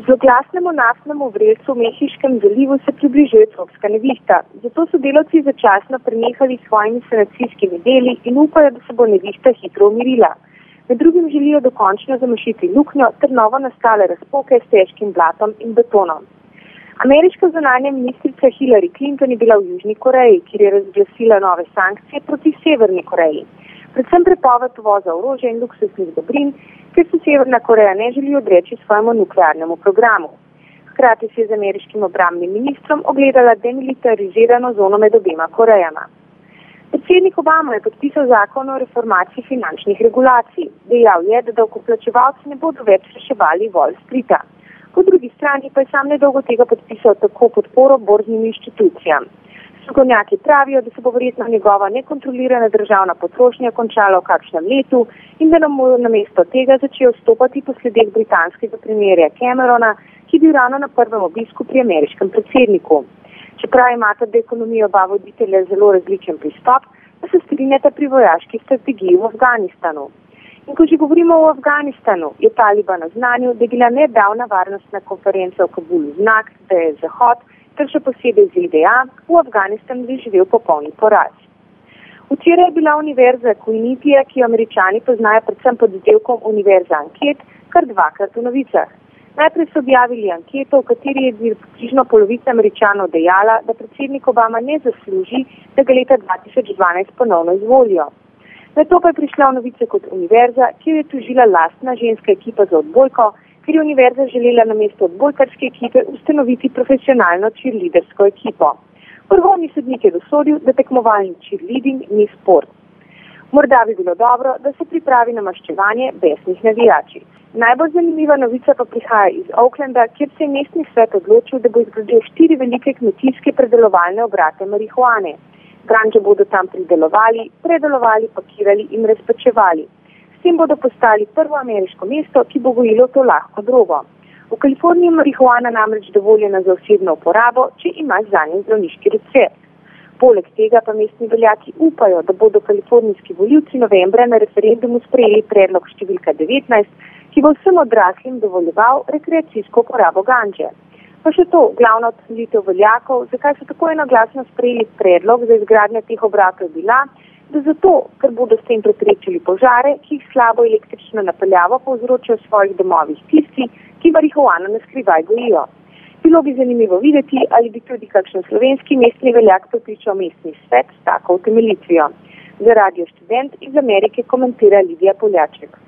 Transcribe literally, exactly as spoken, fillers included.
Zloglasnemu naftnemu vrelcu v Mehiškem zalivu se približuje tropska nevihta, zato so delavci začasno prenehali s svojimi sanacijskimi deli in upajo, da se bo nevihta hitro umirila. Med drugim želijo dokončno zamašiti luknjo ter novo nastale razpoke s težkim blatom in betonom. Ameriška zunanja ministrica Hillary Clinton je bila v Južni Koreji, kjer je razglasila nove sankcije proti Severni Koreji. Predvsem prepoved uvoza orožja in luksuznih dobrin, ker se Severna Koreja ne želi odreči svojemu nuklearnemu programu. Hkrati se je z ameriškim obrambnim ministrom ogledala demilitarizirano zono med obema Korejama. Predsednik Obama je podpisal zakon o reformaciji finančnih regulacij. Dejal je, da davkoplačevalci ne bodo več reševali Wall Streeta. Po drugi strani pa je sam nedolgo tega podpisal tako podporo borznim inštitucijam. Strokovnjaki pravijo, da se bo verjetno njegova nekontrolirana državna potrošnja končala v kakšnem letu in da nam bo namesto tega začel stopati po sledeh britanskega premierja Camerona, ki je bil ravno na prvem obisku pri ameriškem predsedniku. Čeprav imata do ekonomije oba voditelja zelo različen pristop, pa se strinjata pri vojaški strategiji v Afganistanu. In ko že govorimo o Afganistanu, je Taliban naznanil, da je bila nedavna varnostna konferenca v Kabulu znak, da je Zahod, ter še posebej Z D A, v Afganistanu doživel popolni poraz. Včeraj je bila univerza Quinnipiac, ki jo Američani poznajo predvsem pod izdelkom Univerza Anket, kar dvakrat v novicah. Najprej so objavili anketo, v kateri je približno polovica Američanov dejala, da predsednik Obama ne zasluži, da ga leta dva tisoč dvanajst ponovno izvolijo. Nato pa je prišla v novice kot univerza, ki jo je tožila lastna ženska ekipa za odbojko, ker je univerza želela namesto odbojkarske ekipe ustanoviti profesionalno cheerleadersko ekipo. Vrhovni sodnik je dosodil, da tekmovalni cheerleading ni sport. Morda bi bilo dobro, da se pripravi na maščevanje besnih navijači. Najbolj zanimiva novica pa prihaja iz Oaklanda, kjer se je mestni svet odločil, da bo izgradil štiri velike kmetijske predelovalne obrate marihuane. Granže bodo tam pridelovali, predelovali, pakirali in razpačevali. S tem bodo postali prvo ameriško mesto, ki bo gojilo to lahko drogo. V Kaliforniji je marihuana namreč dovoljena za osebno uporabo, če imaš zanjo zdravniški recept. Poleg tega pa mestni veljaki upajo, da bodo kalifornijski volivci novembra na referendumu sprejeli predlog številka devetnajst, ki bo vsem odraslim dovoljeval rekreacijsko uporabo ganže. Pa še to, glavna odločitev veljakov, zakaj so tako enoglasno sprejeli predlog za izgradnjo teh obratov bila, da zato, ker bodo s tem preprečili požare, ki jih slabo električno napeljavo povzročajo v svojih domovih tisti, ki marihuano na skrivaj gojijo. Bilo bi zanimivo videti, ali bi tudi kakšen slovenski mestni veljak prepričal mestni svet s tako utemeljitvijo. Za Radio Študent iz Amerike komentira Lidija Poljaček.